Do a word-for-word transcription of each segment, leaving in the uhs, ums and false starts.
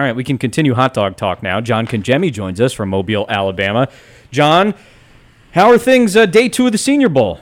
right, we can continue hot dog talk now. John Congemi joins us from Mobile, Alabama. John, how are things uh, day two of the Senior Bowl?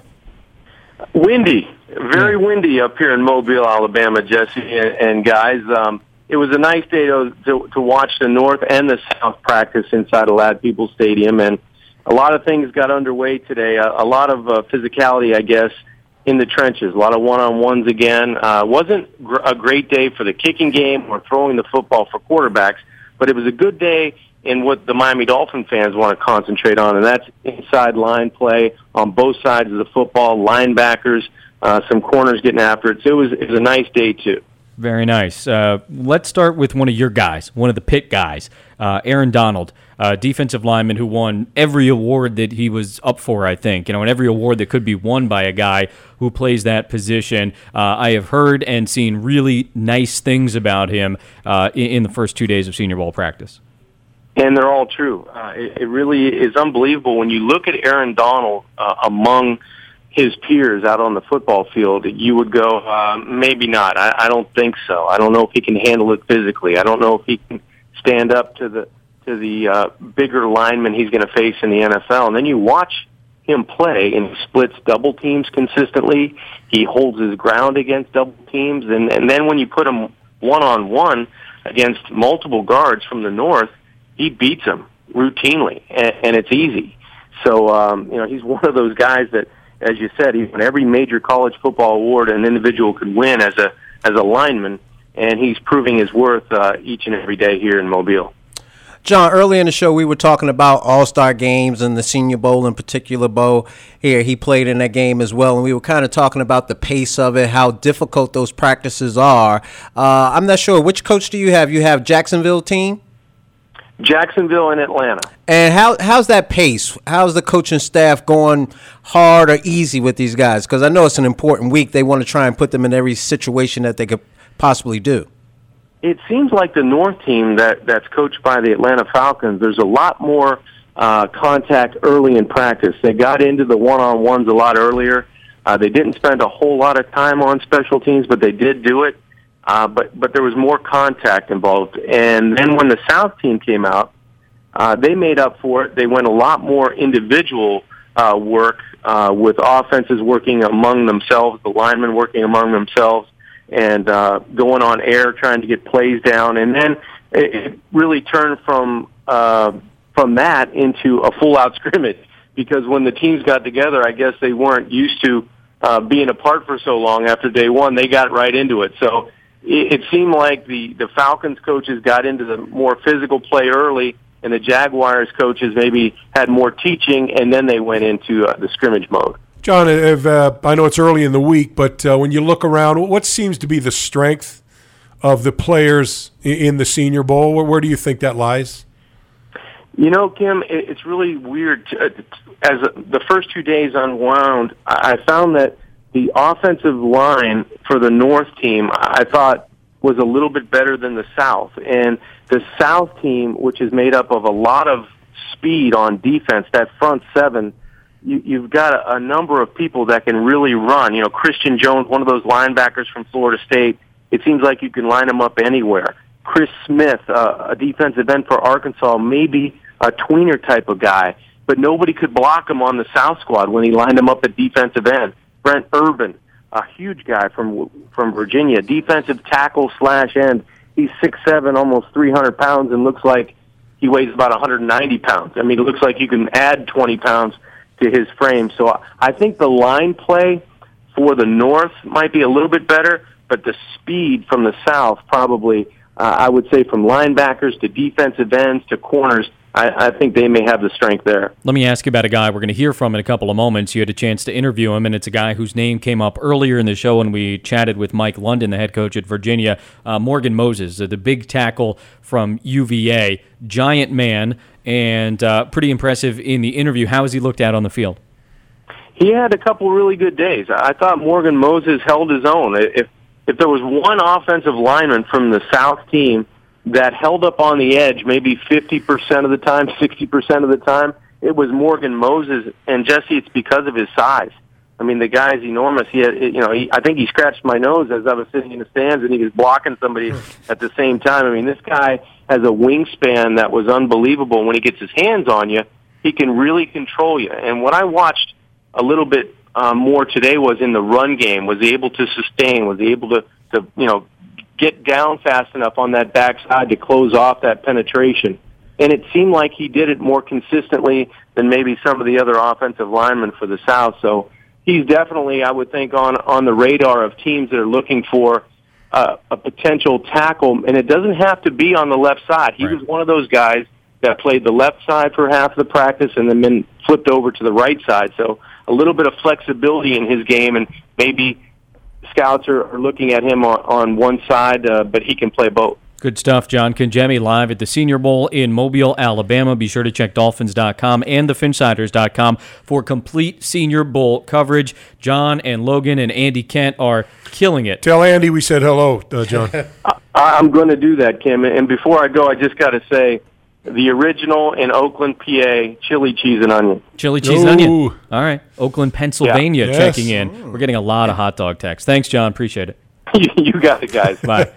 Windy, very windy up here in Mobile, Alabama, Jesse and, and guys. Um, it was a nice day to, to to watch the North and the South practice inside of Ladd Peoples Stadium, and a lot of things got underway today. A, a lot of uh, physicality, I guess, in the trenches. A lot of one-on-ones again. Uh, wasn't gr- a great day for the kicking game or throwing the football for quarterbacks, but it was a good day in what the Miami Dolphin fans want to concentrate on, and that's inside line play on both sides of the football, linebackers, uh, some corners getting after it. So it was, it was a nice day, too. Very nice. Uh, let's start with one of your guys, one of the Pitt guys, uh, Aaron Donald, uh, defensive lineman who won every award that he was up for, I think, you know, and every award that could be won by a guy who plays that position. Uh, I have heard and seen really nice things about him uh, in, in the first two days of Senior Bowl practice. And they're all true. Uh, it, it really is unbelievable when you look at Aaron Donald uh, among his peers out on the football field. You would go, uh, maybe not. I, I don't think so. I don't know if he can handle it physically. I don't know if he can stand up to the to the uh, bigger linemen he's going to face in the N F L. And then you watch him play, and he splits double teams consistently. He holds his ground against double teams, and, and then when you put him one on one against multiple guards from the North, he beats them routinely, and, and it's easy. So, um, you know, he's one of those guys that, as you said, he won every major college football award an individual could win as a as a lineman, and he's proving his worth uh, each and every day here in Mobile. John, early in the show, we were talking about all-star games and the Senior Bowl in particular. Bo here, he played in that game as well, and we were kind of talking about the pace of it, how difficult those practices are. Uh, I'm not sure. Which coach do you have? You have Jacksonville team? Jacksonville and Atlanta. And how how's that pace? How's the coaching staff going hard or easy with these guys? Because I know it's an important week. They want to try and put them in every situation that they could possibly do. It seems like the North team that, that's coached by the Atlanta Falcons, there's a lot more uh, contact early in practice. They got into the one-on-ones a lot earlier. Uh, they didn't spend a whole lot of time on special teams, but they did do it. Uh, but but there was more contact involved. And then when the South team came out, uh, they made up for it. They went a lot more individual uh, work uh, with offenses working among themselves, the linemen working among themselves, and uh, going on air trying to get plays down. And then it, it really turned from uh, from that into a full-out scrimmage, because when the teams got together, I guess they weren't used to uh, being apart for so long after day one. They got right into it. So it seemed like the, the Falcons coaches got into the more physical play early, and the Jaguars coaches maybe had more teaching, and then they went into uh, the scrimmage mode. John, if, uh, I know it's early in the week, but uh, when you look around, what seems to be the strength of the players in the Senior Bowl? Where, where do you think that lies? You know, Kim, it's really weird. As the first two days unwound, I found that the offensive line for the North team, I thought, was a little bit better than the South. And the South team, which is made up of a lot of speed on defense, that front seven, you, you've got a, a number of people that can really run. You know, Christian Jones, one of those linebackers from Florida State, it seems like you can line him up anywhere. Chris Smith, uh, a defensive end for Arkansas, maybe a tweener type of guy, but nobody could block him on the South squad when he lined him up at defensive end. Brent Urban, a huge guy from from Virginia, defensive tackle slash end. He's six seven, almost three hundred pounds, and looks like he weighs about one hundred ninety pounds. I mean, it looks like you can add twenty pounds to his frame. So I think the line play for the North might be a little bit better, but the speed from the South probably, uh, I would say from linebackers to defensive ends to corners, I, I think they may have the strength there. Let me ask you about a guy we're going to hear from in a couple of moments. You had a chance to interview him, and it's a guy whose name came up earlier in the show when we chatted with Mike London, the head coach at Virginia. Uh, Morgan Moses, the big tackle from U V A, giant man, and uh, pretty impressive in the interview. How has he looked at on the field? He had a couple really good days. I thought Morgan Moses held his own. If if there was one offensive lineman from the South team that held up on the edge maybe fifty percent of the time, sixty percent of the time, it was Morgan Moses. And, Jesse, it's because of his size. I mean, the guy's enormous. He, had, you know, he, I think he scratched my nose as I was sitting in the stands, and he was blocking somebody at the same time. I mean, this guy has a wingspan that was unbelievable. When he gets his hands on you, he can really control you. And what I watched a little bit um, more today was in the run game. Was he able to sustain? Was he able to, to you know, get down fast enough on that backside to close off that penetration? And it seemed like he did it more consistently than maybe some of the other offensive linemen for the South. So he's definitely, I would think, on on the radar of teams that are looking for uh, a potential tackle. And it doesn't have to be on the left side. He right. was one of those guys that played the left side for half of the practice and then been flipped over to the right side. So a little bit of flexibility in his game, and maybe scouts are, are looking at him on, on one side, uh, but he can play both. Good stuff, John Congemi, live at the Senior Bowl in Mobile, Alabama. Be sure to check Dolphins dot com and the Finsiders dot com for complete Senior Bowl coverage. John and Logan and Andy Kent are killing it. Tell Andy we said hello, uh, John. I, I'm going to do that, Kim. And before I go, I just got to say, the original in Oakland, P A, chili cheese and onion. Chili cheese Ooh. and onion. All right. Oakland, Pennsylvania Yeah. checking Yes. in. We're getting a lot of hot dog texts. Thanks, John. Appreciate it. You got it, guys. Bye.